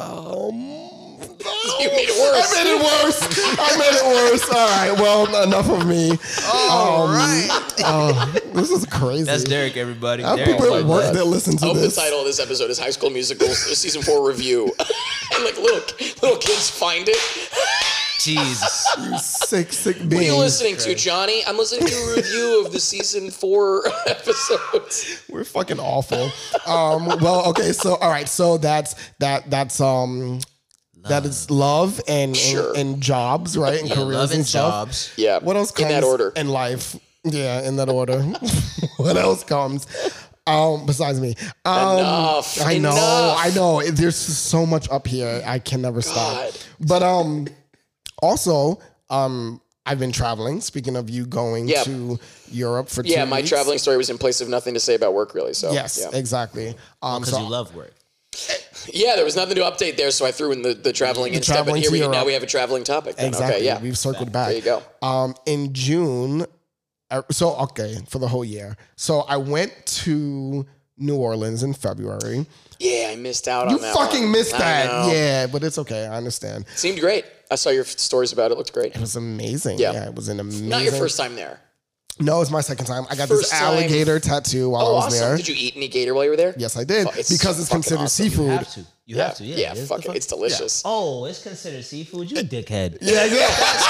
Speaker 3: You made it worse.
Speaker 1: I made it worse. I made it worse. All right. Well, enough of me.
Speaker 2: All right.
Speaker 1: Oh, this is crazy.
Speaker 2: That's Derek, everybody.
Speaker 1: I have
Speaker 2: Derek.
Speaker 1: people
Speaker 3: my
Speaker 1: at work
Speaker 3: God.
Speaker 1: that listen
Speaker 3: I
Speaker 1: to
Speaker 3: hope the
Speaker 1: this.
Speaker 3: title of this episode is High School Musical season four review, and like little little kids find it.
Speaker 2: Jesus.
Speaker 1: Sick, sick
Speaker 3: What are you
Speaker 1: beings.
Speaker 3: listening to, Johnny? I'm listening to a review of the season four episodes.
Speaker 1: We're fucking awful. Um, well, okay, so all right, so that's that that's um that is love and and,
Speaker 3: Sure.
Speaker 1: and jobs, right? And
Speaker 2: Yeah,
Speaker 1: careers
Speaker 2: love
Speaker 1: and
Speaker 2: and
Speaker 1: stuff.
Speaker 2: jobs.
Speaker 3: Yeah.
Speaker 1: What else
Speaker 3: In
Speaker 1: comes
Speaker 3: that order.
Speaker 1: in life? Yeah, in that order. What else comes? Um, besides me. Um,
Speaker 3: Enough.
Speaker 1: I know,
Speaker 3: Enough.
Speaker 1: I know. There's so much up here. I can never
Speaker 3: God.
Speaker 1: stop. But um also, um I've been traveling. Speaking of you going
Speaker 3: Yeah.
Speaker 1: to Europe for two
Speaker 3: Yeah, my
Speaker 1: weeks.
Speaker 3: traveling story was in place of nothing to say about work, really. So
Speaker 1: Yes,
Speaker 3: yeah.
Speaker 1: exactly. Um,
Speaker 2: Because
Speaker 1: so
Speaker 2: you love work.
Speaker 3: Yeah, there was nothing to update there, so I threw in the, the traveling instead. But
Speaker 1: traveling
Speaker 3: here
Speaker 1: to
Speaker 3: we now
Speaker 1: Europe.
Speaker 3: we have a traveling topic. Then.
Speaker 1: exactly,
Speaker 3: Okay, yeah.
Speaker 1: we've circled back.
Speaker 3: There you go.
Speaker 1: Um, in June, uh, so okay, for the whole year. So I went to New Orleans in February.
Speaker 3: Yeah, I missed out
Speaker 1: You
Speaker 3: on that.
Speaker 1: fucking
Speaker 3: one.
Speaker 1: missed
Speaker 3: I
Speaker 1: that,
Speaker 3: know.
Speaker 1: yeah, but it's okay. I understand.
Speaker 3: Seemed great. I saw your f- stories about it. It looked great.
Speaker 1: It was amazing.
Speaker 3: Yeah.
Speaker 1: Yeah, it was an amazing.
Speaker 3: Not your first time there.
Speaker 1: No, it's my second time. I got
Speaker 3: First
Speaker 1: this
Speaker 3: time.
Speaker 1: alligator tattoo while
Speaker 3: Oh,
Speaker 1: I was
Speaker 3: awesome.
Speaker 1: there.
Speaker 3: Did you eat any gator while you were there?
Speaker 1: Yes, I did.
Speaker 3: Fu- it's
Speaker 1: because it's
Speaker 3: fucking
Speaker 1: considered
Speaker 3: awesome.
Speaker 2: You
Speaker 1: seafood.
Speaker 2: have to. You have to. Yeah.
Speaker 3: Yeah,
Speaker 2: It's the
Speaker 3: fuck it.
Speaker 2: fuck-
Speaker 3: It's delicious.
Speaker 2: Oh, it's considered seafood. You dickhead.
Speaker 1: Yeah, yeah.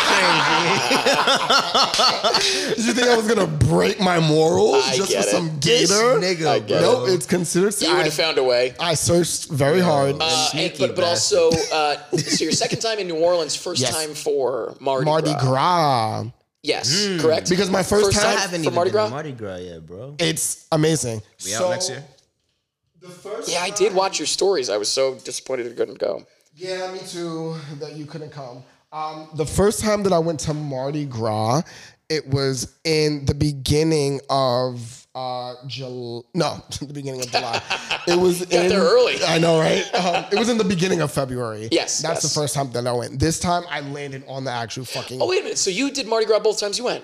Speaker 1: Did you think I was gonna break my morals
Speaker 3: I
Speaker 1: just
Speaker 3: get
Speaker 1: for
Speaker 3: it.
Speaker 1: some
Speaker 2: This
Speaker 1: gator?
Speaker 2: nigga,
Speaker 3: I get
Speaker 1: Nope,
Speaker 2: bro.
Speaker 1: it's considered.
Speaker 3: You would
Speaker 1: I,
Speaker 3: have found a way.
Speaker 1: I searched very hard.
Speaker 3: Uh, and,
Speaker 2: Sneaky
Speaker 3: but but also, uh, so your second time in New Orleans, first
Speaker 1: Yes.
Speaker 3: time for Mardi,
Speaker 1: Mardi
Speaker 3: Gras.
Speaker 1: Gras.
Speaker 3: Yes, correct.
Speaker 1: Because my first
Speaker 3: First
Speaker 1: time-
Speaker 2: I
Speaker 3: time
Speaker 2: haven't
Speaker 3: for
Speaker 2: even
Speaker 3: Mardi
Speaker 2: been
Speaker 3: Gras.
Speaker 2: to Mardi Gras yet, bro.
Speaker 1: It's amazing.
Speaker 2: We out next year?
Speaker 1: The first
Speaker 3: Yeah, I did watch your stories. I was so disappointed it couldn't go.
Speaker 1: Yeah, me too. That you couldn't come. Um, the first time that I went to Mardi Gras, it was in the beginning of uh, July. No, the beginning of July. It was
Speaker 3: Got
Speaker 1: in,
Speaker 3: there early.
Speaker 1: I know, right? Um, it was in the beginning of February.
Speaker 3: Yes,
Speaker 1: that's
Speaker 3: yes.
Speaker 1: the first time that I went. This time I landed on the actual fucking.
Speaker 3: Oh wait a minute. So you did Mardi Gras both times you went?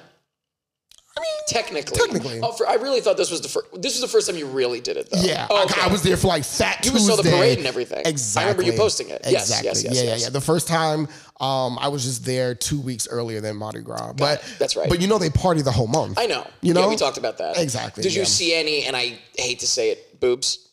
Speaker 3: I mean, technically.
Speaker 1: technically.
Speaker 3: Oh, for, I really thought this was the first. This was the first time you really did it, though.
Speaker 1: Yeah,
Speaker 3: Oh,
Speaker 1: I-
Speaker 3: okay.
Speaker 1: I, was there for like Fat
Speaker 3: You
Speaker 1: Tuesday.
Speaker 3: saw the parade and everything.
Speaker 1: Exactly.
Speaker 3: I remember you posting it. Yes,
Speaker 1: Exactly.
Speaker 3: yes, yes,
Speaker 1: yeah,
Speaker 3: yes.
Speaker 1: yeah, yeah. The first time, um, I was just there two weeks earlier than Mardi Gras. But
Speaker 3: it. That's right.
Speaker 1: But you know they party the whole month.
Speaker 3: I know.
Speaker 1: You know.
Speaker 3: Yeah, we talked about that.
Speaker 1: Exactly,
Speaker 3: Did you
Speaker 1: yeah.
Speaker 3: see any? And I hate to say it, boobs.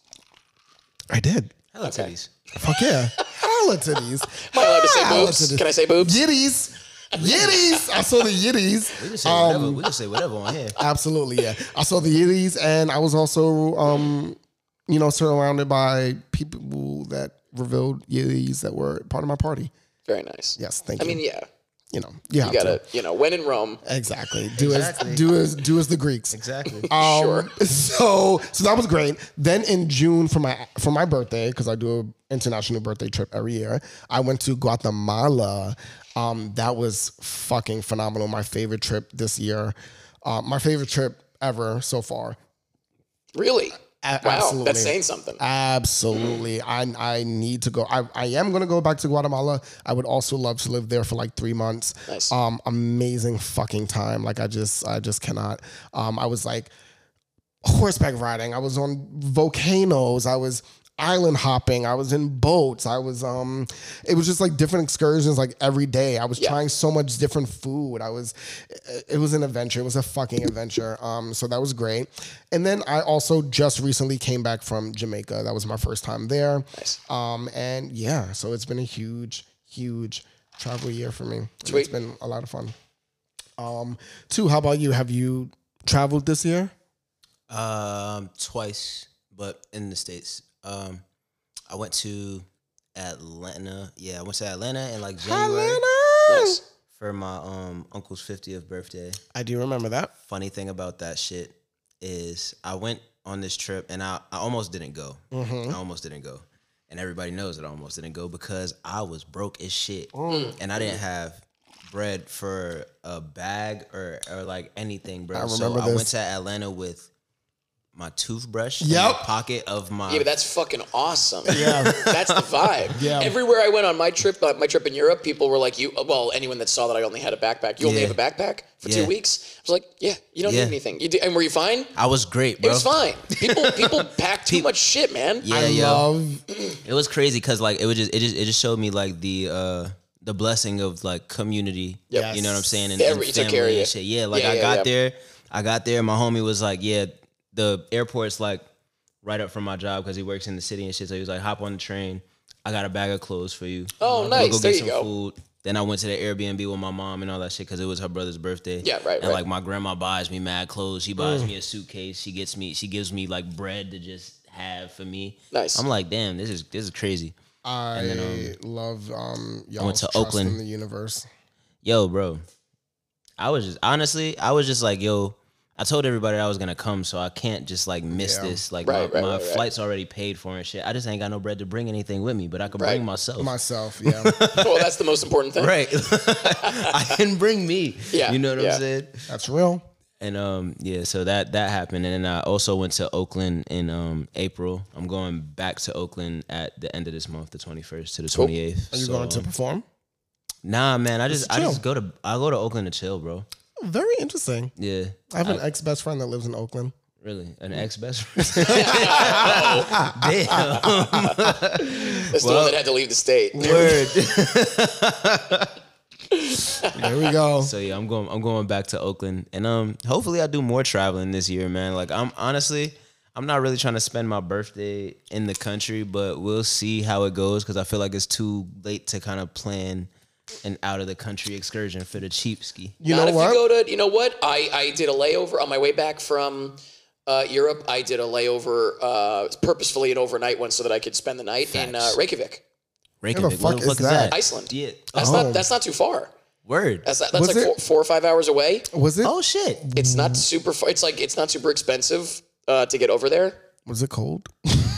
Speaker 1: I did.
Speaker 2: Hello,
Speaker 3: Okay.
Speaker 2: titties.
Speaker 1: Fuck yeah. Hella titties.
Speaker 3: Am I allowed to say
Speaker 1: Hella
Speaker 3: boobs?
Speaker 1: titties.
Speaker 3: Can I say boobs?
Speaker 1: Yitties. Yitties. I saw the yitties.
Speaker 2: We can say
Speaker 1: Um,
Speaker 2: whatever. We can say whatever on here.
Speaker 1: Absolutely, yeah. I saw the yitties, and I was also, um, you know, surrounded by people that revealed yitties that were part of my party.
Speaker 3: Very nice.
Speaker 1: Yes, thank
Speaker 3: I
Speaker 1: you.
Speaker 3: mean, yeah.
Speaker 1: You know, you, have
Speaker 3: You gotta,
Speaker 1: to.
Speaker 3: you know, when in Rome.
Speaker 1: Exactly. Do
Speaker 2: Exactly.
Speaker 1: as do as do as the Greeks.
Speaker 2: Exactly.
Speaker 1: Um,
Speaker 3: Sure.
Speaker 1: So so that was great. Then in June for my for my birthday, because I do an international birthday trip every year, I went to Guatemala. Um, that was fucking phenomenal. My favorite trip this year. Uh, my favorite trip ever so far.
Speaker 3: Really?
Speaker 1: A-
Speaker 3: wow,
Speaker 1: absolutely.
Speaker 3: that's saying something.
Speaker 1: Absolutely. I I need to go. I, I am going to go back to Guatemala. I would also love to live there for like three months.
Speaker 3: Nice.
Speaker 1: Um, amazing fucking time. Like I just, I just cannot. Um, I was like horseback riding. I was on volcanoes. I was island hopping. I was in boats. I was, um, it was just like different excursions like every day. I was
Speaker 3: Yeah.
Speaker 1: trying so much different food. I was, it was an adventure. It was a fucking adventure. Um, so that was great. And then I also just recently came back from Jamaica. That was my first time there.
Speaker 3: Nice.
Speaker 1: Um, and yeah, so it's been a huge, huge travel year for me. And
Speaker 3: Sweet.
Speaker 1: It's been a lot of fun. Um, two, how about you? Have you traveled this year?
Speaker 2: Um, twice, but in the States. Um, I went to Atlanta. Yeah, I went to Atlanta in like January
Speaker 3: Nice.
Speaker 2: for my um uncle's fiftieth birthday.
Speaker 1: I do remember that.
Speaker 2: Funny thing about that shit is I went on this trip and I, I almost didn't go. I almost didn't go. And everybody knows that I almost didn't go because I was broke as shit. And I didn't have bread for a bag or or like anything, bro.
Speaker 1: I
Speaker 2: so
Speaker 1: remember
Speaker 2: I went
Speaker 1: this.
Speaker 2: to Atlanta with my toothbrush in
Speaker 1: Yep.
Speaker 2: the pocket of my.
Speaker 3: Yeah, but that's fucking awesome.
Speaker 1: Yeah.
Speaker 3: That's the vibe.
Speaker 1: Yeah.
Speaker 3: Everywhere I went on my trip, uh, my trip in Europe, people were like, "You." Well, anyone that saw that I only had a backpack, you only
Speaker 2: Yeah.
Speaker 3: have a backpack for
Speaker 2: Yeah.
Speaker 3: two weeks. I was like, "Yeah, you don't
Speaker 2: Yeah.
Speaker 3: need anything." You do, and were you fine?
Speaker 2: I was great, bro.
Speaker 3: It was fine. People people pack too much shit, man.
Speaker 2: Yeah,
Speaker 1: I
Speaker 2: yo.
Speaker 1: love.
Speaker 2: It was crazy because like it was just it just it just showed me like the uh the blessing of like community.
Speaker 3: Yep.
Speaker 2: You know what I'm saying? And,
Speaker 3: Every-
Speaker 2: and
Speaker 3: he took
Speaker 2: family
Speaker 3: care of you.
Speaker 2: and shit. Yeah, like
Speaker 3: Yeah,
Speaker 2: I
Speaker 3: yeah,
Speaker 2: got
Speaker 3: yeah.
Speaker 2: there, I got there. My homie was like, yeah, the airport's like right up from my job because he works in the city and shit. So he was like, hop on the train. I got a bag of clothes for you.
Speaker 3: Oh,
Speaker 2: We'll
Speaker 3: nice.
Speaker 2: Go
Speaker 3: There
Speaker 2: get
Speaker 3: you
Speaker 2: some
Speaker 3: go.
Speaker 2: food. Then I went to the Airbnb with my mom and all that shit because it was her brother's birthday.
Speaker 3: Yeah, right,
Speaker 2: And
Speaker 3: right.
Speaker 2: like my grandma buys me mad clothes. She
Speaker 3: Mm.
Speaker 2: buys me a suitcase. She gets me. She gives me like bread to just have for me.
Speaker 3: Nice.
Speaker 2: I'm like, damn, this is this is crazy.
Speaker 1: I
Speaker 2: then, um,
Speaker 1: love um, y'all
Speaker 2: went to
Speaker 1: trust
Speaker 2: Oakland.
Speaker 1: in the universe.
Speaker 2: Yo, bro. I was just honestly, I was just like, yo, I told everybody I was gonna come, so I can't just like miss
Speaker 1: Yeah.
Speaker 2: this. Like
Speaker 3: Right,
Speaker 2: my,
Speaker 3: right,
Speaker 2: my
Speaker 3: right, right.
Speaker 2: flight's already paid for and shit. I just ain't got no bread to bring anything with me, but I could
Speaker 3: Right.
Speaker 2: bring myself.
Speaker 1: Myself, yeah.
Speaker 3: Well, that's the most important thing.
Speaker 2: Right. I can bring me.
Speaker 3: Yeah,
Speaker 2: You know what
Speaker 3: yeah.
Speaker 2: I'm saying?
Speaker 1: That's real.
Speaker 2: And um yeah, so that that happened. And then I also went to Oakland in um April. I'm going back to Oakland at the end of this month, the twenty-first to the twenty-eighth.
Speaker 1: Are you
Speaker 2: So,
Speaker 1: going to
Speaker 2: um,
Speaker 1: perform?
Speaker 2: Nah, man. I just I
Speaker 1: chill.
Speaker 2: just go to I go to Oakland to chill, bro.
Speaker 1: Very interesting.
Speaker 2: Yeah.
Speaker 1: I have an ex best friend that lives in Oakland.
Speaker 2: Really? An ex best friend? Damn.
Speaker 3: That's the one that had to leave the state.
Speaker 2: Word.
Speaker 1: There we go.
Speaker 2: So yeah, I'm going I'm going back to Oakland. And um hopefully I do more traveling this year, man. Like I'm honestly I'm not really trying to spend my birthday in the country, but we'll see how it goes because I feel like it's too late to kind of plan an out of the country excursion for the cheap ski.
Speaker 1: You
Speaker 3: Not
Speaker 1: know
Speaker 3: if
Speaker 1: what?
Speaker 3: you go to, you know what? I, I did a layover on my way back from uh, Europe. I did a layover uh, purposefully an overnight one so that I could spend the night in uh,
Speaker 2: Facts.
Speaker 3: Reykjavik,
Speaker 2: Reykjavik,
Speaker 1: fuck
Speaker 2: where the
Speaker 1: is
Speaker 2: fuck is
Speaker 1: that?
Speaker 2: that?
Speaker 3: Iceland.
Speaker 2: Yeah.
Speaker 3: That's
Speaker 2: Oh,
Speaker 3: not that's not too far.
Speaker 2: word.
Speaker 3: That's that's
Speaker 1: Was
Speaker 3: like
Speaker 1: it-
Speaker 3: four, four or five hours away.
Speaker 1: Was it?
Speaker 2: Oh shit.
Speaker 3: It's not super far. It's like it's not super expensive uh, to get over there.
Speaker 1: Was it cold?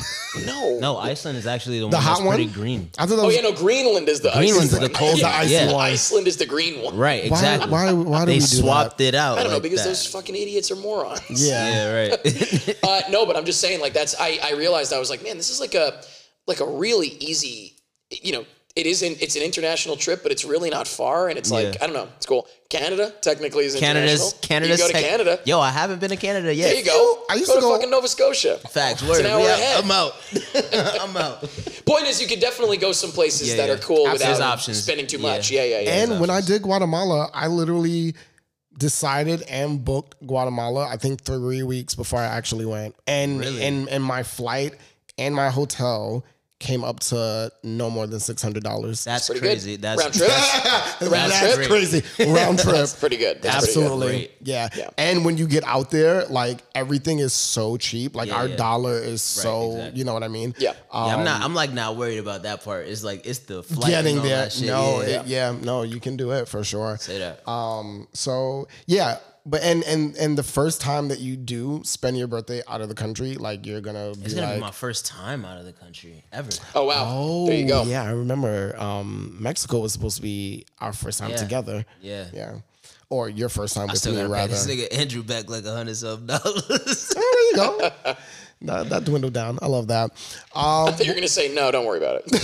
Speaker 3: No.
Speaker 2: No, Iceland is actually the,
Speaker 1: The
Speaker 2: one that's
Speaker 1: hot one?
Speaker 2: pretty green.
Speaker 1: I thought that
Speaker 3: Oh
Speaker 1: was
Speaker 3: yeah, no. Greenland is the
Speaker 2: Greenland's
Speaker 3: icy
Speaker 2: the
Speaker 3: one.
Speaker 2: cold-
Speaker 3: Yeah,
Speaker 1: the icy
Speaker 3: yeah.
Speaker 1: one.
Speaker 3: Iceland is the green one.
Speaker 2: Right,
Speaker 1: Why-
Speaker 2: exactly.
Speaker 1: why- why do
Speaker 2: they
Speaker 1: we do
Speaker 2: swapped it out?
Speaker 3: I don't know
Speaker 2: like
Speaker 3: because
Speaker 2: that.
Speaker 3: those fucking idiots are morons.
Speaker 1: Yeah.
Speaker 2: Yeah, right.
Speaker 3: Uh, no, but I'm just saying, like that's. I, I realized I was like, man, this is like a like a really easy. You know, it isn't. It's an international trip, but it's really not far, and it's like
Speaker 2: Yeah.
Speaker 3: I don't know. It's cool. Canada technically is
Speaker 2: Canada's
Speaker 3: international.
Speaker 2: Canada's
Speaker 3: You can go to
Speaker 2: tech-
Speaker 3: Canada.
Speaker 2: Yo, I haven't been to Canada yet.
Speaker 3: There you go.
Speaker 1: I used
Speaker 3: go
Speaker 1: to
Speaker 3: to,
Speaker 1: go-
Speaker 3: fucking Nova Scotia.
Speaker 2: Facts.
Speaker 3: It's
Speaker 2: Word.
Speaker 3: an hour
Speaker 2: We out.
Speaker 3: ahead.
Speaker 2: I'm out. I'm out.
Speaker 3: Point is, you could definitely go some places
Speaker 2: Yeah,
Speaker 3: that
Speaker 2: yeah.
Speaker 3: are cool
Speaker 2: There's
Speaker 3: without
Speaker 2: options.
Speaker 3: spending too
Speaker 2: Yeah.
Speaker 3: much. Yeah, yeah, yeah.
Speaker 1: And when I did Guatemala, I literally decided and booked Guatemala, I think three weeks before I actually went. And
Speaker 2: Really?
Speaker 1: and, and my flight and my hotel came up to no more than six hundred dollars.
Speaker 2: That's
Speaker 3: pretty
Speaker 2: crazy.
Speaker 3: good.
Speaker 2: That's
Speaker 3: Round trip.
Speaker 2: that's-
Speaker 3: Round
Speaker 1: That's
Speaker 3: trip.
Speaker 1: crazy. Round trip.
Speaker 3: That's pretty good. That's pretty good.
Speaker 1: Absolutely.
Speaker 2: Great.
Speaker 1: Yeah.
Speaker 3: Yeah.
Speaker 1: And when you get out there, like everything is so cheap. Like
Speaker 2: Yeah,
Speaker 1: our
Speaker 2: yeah.
Speaker 1: dollar is so,
Speaker 2: exactly.
Speaker 1: you know what I mean?
Speaker 3: Yeah.
Speaker 1: Um,
Speaker 2: Yeah, I'm not. I'm like not worried about that part. It's like it's the flight
Speaker 1: getting
Speaker 2: and all
Speaker 1: there.
Speaker 2: That shit.
Speaker 1: No,
Speaker 2: yeah.
Speaker 1: it- yeah, no, you can do it for sure.
Speaker 2: Say that.
Speaker 1: Um, so yeah, but and and and the first time that you do spend your birthday out of the country, like you're gonna be
Speaker 2: It's gonna
Speaker 1: like,
Speaker 2: be my first time out of the country ever.
Speaker 3: Oh wow.
Speaker 1: oh,
Speaker 3: there you go.
Speaker 1: yeah, I remember. Um, Mexico was supposed to be our first time
Speaker 2: Yeah.
Speaker 1: together.
Speaker 2: Yeah.
Speaker 1: Yeah, or your first time
Speaker 2: I
Speaker 1: with
Speaker 2: still
Speaker 1: me,
Speaker 2: gotta pay
Speaker 1: rather.
Speaker 2: this nigga Andrew back like a hundred something dollars.
Speaker 1: Oh, there you go. that, that dwindled down. I love that. Um,
Speaker 3: I thought you were gonna say no. Don't worry about it.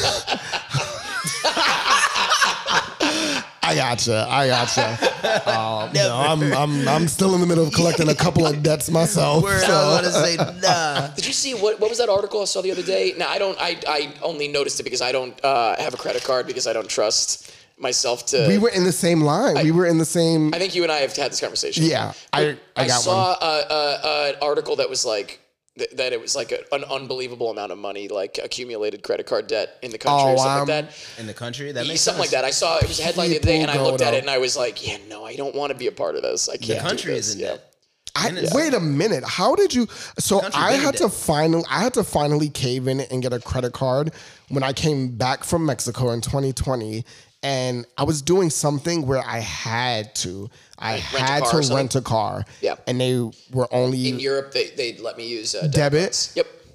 Speaker 1: I gotcha. I gotcha. Um, no, I'm I'm I'm still in the middle of collecting a couple of debts myself.
Speaker 2: Word,
Speaker 1: so-
Speaker 2: I was gonna say nah.
Speaker 3: Did you see what what was that article I saw the other day? Now I don't. I I only noticed it because I don't uh, have a credit card because I don't trust myself to.
Speaker 1: We were in the same line. we were in the same.
Speaker 3: I think you and I have had this conversation.
Speaker 1: Yeah, I I,
Speaker 3: I
Speaker 1: got
Speaker 3: saw
Speaker 1: one.
Speaker 3: a, a, an article that was like th- that it was like a, an unbelievable amount of money, like accumulated credit card debt in the country
Speaker 1: Oh,
Speaker 3: or something
Speaker 1: um,
Speaker 3: like that.
Speaker 2: In the country, that makes
Speaker 3: Something like
Speaker 2: sense.
Speaker 3: that. I saw it was a headline the other day, and I
Speaker 1: People
Speaker 3: looked
Speaker 1: go
Speaker 3: at
Speaker 1: to-
Speaker 3: it and I was like, "Yeah, no, I don't want to be a part of this. I can't."
Speaker 2: country
Speaker 3: do this.
Speaker 2: is in
Speaker 3: yeah.
Speaker 2: debt.
Speaker 1: I,
Speaker 2: Minutes.
Speaker 1: wait a minute. How did you? So
Speaker 2: country
Speaker 1: I
Speaker 2: been
Speaker 1: had
Speaker 2: in
Speaker 1: to
Speaker 2: debt.
Speaker 1: finally. I had to finally cave in and get a credit card when I came back from Mexico in twenty twenty, and I was doing something where I had to. I
Speaker 3: Like rent a
Speaker 1: had
Speaker 3: car or
Speaker 1: to
Speaker 3: something?
Speaker 1: rent a car.
Speaker 3: Yeah.
Speaker 1: and they were only
Speaker 3: In Europe, they they let me use uh, debit.
Speaker 1: Debit?
Speaker 3: cards. Yep.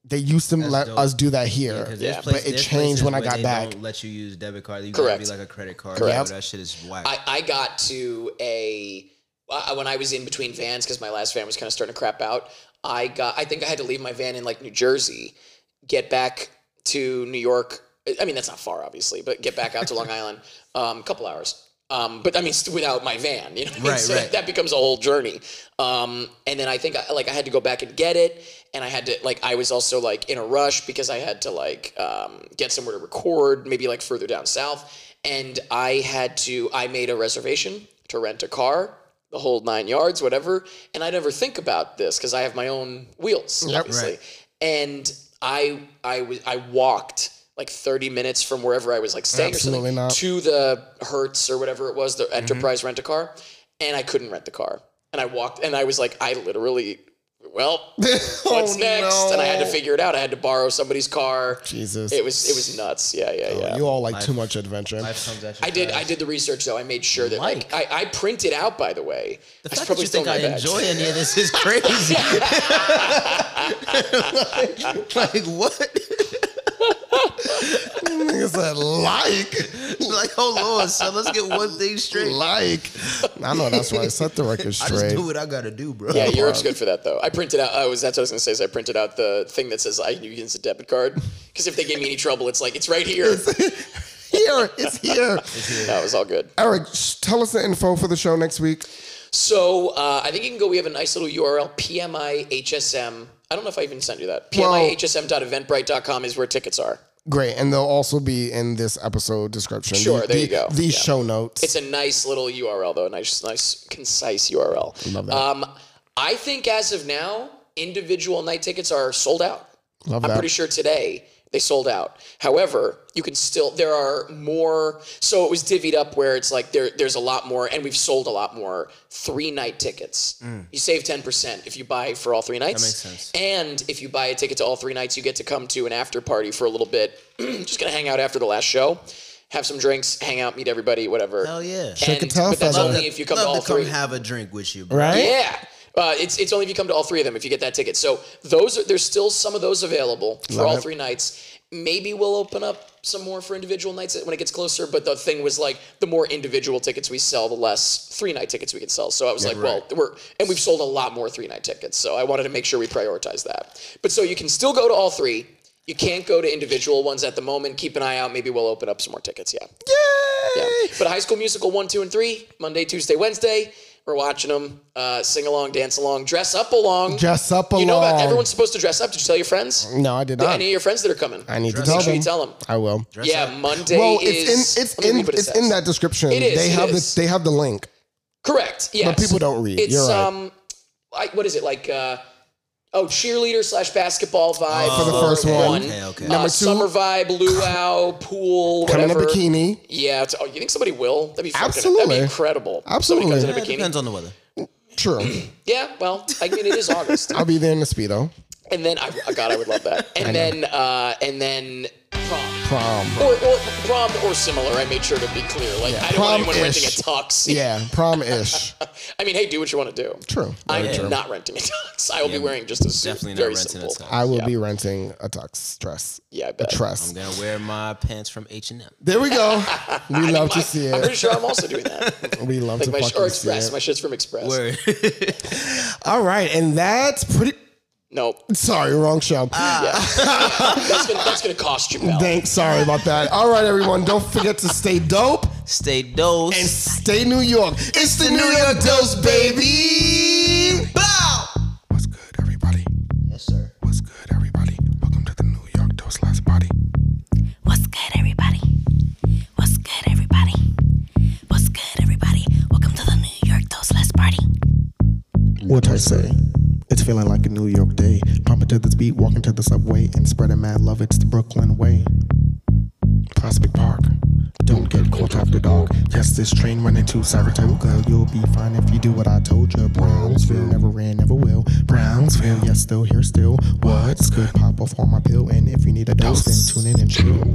Speaker 1: They used to
Speaker 2: That's
Speaker 1: let
Speaker 2: dope.
Speaker 1: us do that here,
Speaker 2: Because
Speaker 3: Yeah.
Speaker 2: there's place,
Speaker 1: but it
Speaker 2: there's
Speaker 1: changed
Speaker 2: places
Speaker 1: when I
Speaker 2: where
Speaker 1: got
Speaker 2: they
Speaker 1: back.
Speaker 2: Don't let you use debit card. You
Speaker 3: Correct.
Speaker 2: gotta be like a credit card.
Speaker 3: Correct.
Speaker 2: That shit is whack.
Speaker 3: I, I got to a uh, when I was in between vans because my last van was kind of starting to crap out. I got I think I had to leave my van in like New Jersey, get back to New York. I mean that's not far obviously, but get back out to Long Island, um, a couple hours. Um, but I mean without my van, you know, what I mean?
Speaker 2: Right,
Speaker 3: So
Speaker 2: right.
Speaker 3: that becomes a whole journey. Um, and then I think I, like I had to go back and get it, and I had to like I was also like in a rush because I had to like um, get somewhere to record, maybe like further down south, and I had to I made a reservation to rent a car, the whole nine yards, whatever. And I never think about this because I have my own wheels, obviously.
Speaker 2: Right.
Speaker 3: And I I was I walked like thirty minutes from wherever I was like staying
Speaker 1: Absolutely
Speaker 3: or something
Speaker 1: not.
Speaker 3: to the Hertz or whatever it was, the Enterprise rent a car, and I couldn't rent the car. And I walked, and I was like, I literally, well, what's
Speaker 1: Oh,
Speaker 3: next? And I had to
Speaker 1: no.
Speaker 3: figure it out. I had to borrow somebody's car.
Speaker 1: Jesus.
Speaker 3: It was it was nuts. Yeah, yeah, yeah.
Speaker 1: You all like too much adventure.
Speaker 2: Life comes at you
Speaker 3: I did. I
Speaker 2: fast.
Speaker 3: did the research though. I made sure that like,
Speaker 2: Like.
Speaker 3: I, I printed out. By the way,
Speaker 2: The
Speaker 3: I
Speaker 2: fact that
Speaker 3: probably
Speaker 2: you think
Speaker 3: stole
Speaker 2: I
Speaker 3: my badge.
Speaker 2: enjoy any of this is crazy. like, like what?
Speaker 1: Nigga said like,
Speaker 2: like hold on, son. Let's get one thing straight.
Speaker 1: like. I know that's right. Set the record
Speaker 2: I just
Speaker 1: straight.
Speaker 2: do what I gotta do, bro.
Speaker 3: Yeah, Europe's good for that though. I printed out. I was that's what I was gonna say. Is I printed out the thing that says I can use a debit card because if they gave me any trouble, it's like it's right here.
Speaker 1: Here, it's here.
Speaker 3: That was all good.
Speaker 1: Eric, sh- tell us the info for the show next week.
Speaker 3: So uh, I think you can go. We have a nice little U R L. P M I H S M. I don't know if I even sent you that. P M I H S M dot eventbrite dot com is where tickets are.
Speaker 1: Great, and they'll also be in this episode description.
Speaker 3: Sure,
Speaker 1: The-
Speaker 3: there
Speaker 1: the-
Speaker 3: you go.
Speaker 1: These
Speaker 3: Yeah.
Speaker 1: show notes.
Speaker 3: It's a nice little U R L though. Nice, nice, concise U R L.
Speaker 1: Love that.
Speaker 3: Um, I think as of now, individual night tickets are sold out.
Speaker 1: Love
Speaker 3: I'm
Speaker 1: that.
Speaker 3: pretty sure today they sold out. However, you can still there are more. So it was divvied up where it's like there there's a lot more, and we've sold a lot more three night tickets. You save ten percent if you buy for all three nights.
Speaker 2: That makes sense.
Speaker 3: And if you buy a ticket to all three nights, you get to come to an after party for a little bit. Just gonna hang out after the last show, have some drinks, hang out, meet everybody, whatever.
Speaker 2: Hell yeah.
Speaker 1: Shake a
Speaker 3: And,
Speaker 1: tail
Speaker 3: but that's
Speaker 1: feather.
Speaker 3: only if you come to
Speaker 2: Love
Speaker 3: all
Speaker 2: to come
Speaker 3: three.
Speaker 2: have a drink with you, bro.
Speaker 1: right?
Speaker 3: Yeah. Uh, it's it's only if you come to all three of them if you get that ticket. So those are, there's still some of those available for
Speaker 1: Love
Speaker 3: all
Speaker 1: it.
Speaker 3: three nights. Maybe we'll open up some more for individual nights when it gets closer. But the thing was like the more individual tickets we sell, the less three night tickets we can sell. So I was like, well, we're and we've sold a lot more three night tickets. So I wanted to make sure we prioritize that. But so you can still go to all three. You can't go to individual ones at the moment. Keep an eye out. Maybe we'll open up some more tickets. Yeah.
Speaker 1: Yay!
Speaker 3: Yeah. But High School Musical one, two, and three, Monday, Tuesday, Wednesday. We're watching them. Uh, sing along, dance along, dress up along.
Speaker 1: Dress up
Speaker 3: You know about
Speaker 1: along.
Speaker 3: everyone's supposed to dress up. Did you tell your friends?
Speaker 1: No, I did not.
Speaker 3: Any of your friends that are coming?
Speaker 1: I need to
Speaker 2: Dress
Speaker 1: tell
Speaker 3: Make sure
Speaker 1: them.
Speaker 3: you tell them.
Speaker 1: I will.
Speaker 2: Dress
Speaker 3: Yeah,
Speaker 2: up.
Speaker 3: Monday
Speaker 1: Well,
Speaker 3: is.
Speaker 1: it's in it's
Speaker 3: let me
Speaker 1: in
Speaker 3: read what it
Speaker 1: it's in
Speaker 3: says.
Speaker 1: that description.
Speaker 3: It is,
Speaker 1: They
Speaker 3: it
Speaker 1: have
Speaker 3: is.
Speaker 1: the they have the link.
Speaker 3: Correct. Yes.
Speaker 1: people don't read.
Speaker 3: It's
Speaker 1: You're right.
Speaker 3: um, like what is it like? Uh, oh, cheerleader slash basketball vibe
Speaker 1: For the first one.
Speaker 2: Okay, okay.
Speaker 3: Uh,
Speaker 1: Number two-
Speaker 3: summer vibe, luau, pool,
Speaker 1: Come in a
Speaker 3: whatever.
Speaker 1: bikini.
Speaker 3: Yeah. It's, oh, you think somebody will? That'd be fucking.
Speaker 1: Absolutely.
Speaker 3: That'd be incredible.
Speaker 1: Absolutely.
Speaker 3: Somebody comes in a
Speaker 2: Yeah, it
Speaker 3: bikini.
Speaker 2: depends on the weather.
Speaker 1: True.
Speaker 3: Yeah. Well, I mean, it is August.
Speaker 1: I'll be there in the Speedo.
Speaker 3: And then, I, oh God, I would love that. And then, uh, and then prom.
Speaker 1: Prom.
Speaker 3: Or, or prom or similar. I made sure to be clear. Like, I don't want anyone renting a
Speaker 1: Prom-ish.
Speaker 3: tux.
Speaker 1: Yeah, prom-ish.
Speaker 3: I mean, hey, do what you want to do.
Speaker 1: True.
Speaker 3: I
Speaker 1: Very
Speaker 3: am
Speaker 1: true.
Speaker 3: not renting a tux. I will be wearing just a suit.
Speaker 2: Definitely not
Speaker 3: Very
Speaker 2: renting
Speaker 3: simple.
Speaker 2: a tux.
Speaker 1: I will
Speaker 3: Yeah.
Speaker 1: be renting a tux dress.
Speaker 3: Yeah, I
Speaker 1: A
Speaker 3: bet.
Speaker 1: tress.
Speaker 2: I'm gonna wear my pants from H and M.
Speaker 1: There we go. We
Speaker 3: I
Speaker 1: love
Speaker 3: think my-
Speaker 1: to see
Speaker 3: I'm pretty
Speaker 1: it.
Speaker 3: sure I'm also doing that.
Speaker 1: We love
Speaker 3: Like
Speaker 1: to
Speaker 3: my sh-
Speaker 1: fucking
Speaker 3: or
Speaker 1: see
Speaker 3: Express.
Speaker 1: it.
Speaker 3: My shit's from Express.
Speaker 2: Word.
Speaker 1: All right, and that's pretty.
Speaker 3: Nope.
Speaker 1: Sorry, wrong show.
Speaker 3: Yeah. Yeah. That's gonna that's gonna cost you, pal.
Speaker 1: Thanks. Sorry about that. All right, everyone. Don't forget to stay dope
Speaker 2: Stay dose.
Speaker 1: and stay New York. It's the New York Dose, baby. Bow. What's good, everybody?
Speaker 2: Yes, sir.
Speaker 1: What's good, everybody? Welcome to the New York Dose Last Party.
Speaker 6: What's good, everybody? What's good, everybody? What's good, everybody? Welcome to the New York Dose Less Party.
Speaker 5: What I say? It's feeling like a New York day. Pumping to this beat, walking to the subway, and spreading mad love. It's the Brooklyn way. Prospect Park. Don't get caught after dark. Yes, this train running to Saratoga. You'll be fine if you do what I told you. Brownsville never ran, never will. Brownsville, yes, still here, still. What's good? Pop off on my pill, and if you need a dose, then tune in and chill.